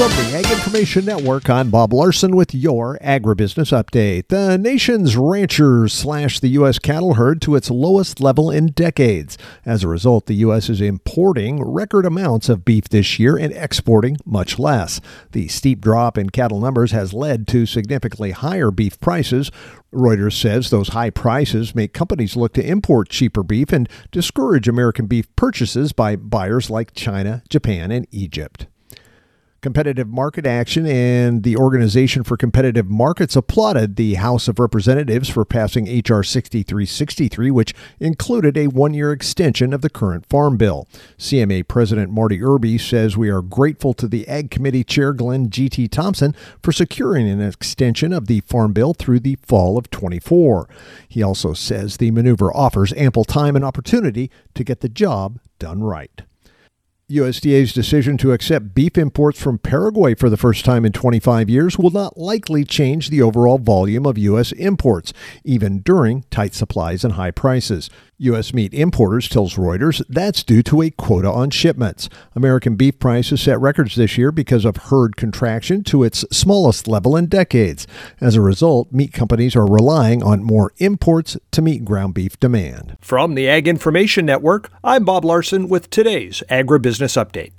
From the Ag Information Network, I'm Bob Larson with your Agribusiness Update. The nation's ranchers slashed the U.S. cattle herd to its lowest level in decades. As a result, the U.S. is importing record amounts of beef this year and exporting much less. The steep drop in cattle numbers has led to significantly higher beef prices. Reuters says those high prices make companies look to import cheaper beef and discourage American beef purchases by buyers like China, Japan, and Egypt. Competitive Market Action and the Organization for Competitive Markets applauded the House of Representatives for passing H.R. 6363, which included a one-year extension of the current Farm Bill. CMA President Marty Irby says we are grateful to the Ag Committee Chair Glenn G.T. Thompson for securing an extension of the Farm Bill through the fall of 24. He also says the maneuver offers ample time and opportunity to get the job done right. USDA's decision to accept beef imports from Paraguay for the first time in 25 years will not likely change the overall volume of U.S. imports, even during tight supplies and high prices. U.S. meat importers tells Reuters that's due to a quota on shipments. American beef prices set records this year because of herd contraction to its smallest level in decades. As a result, meat companies are relying on more imports to meet ground beef demand. From the Ag Information Network, I'm Bob Larson with today's Agribusiness Update.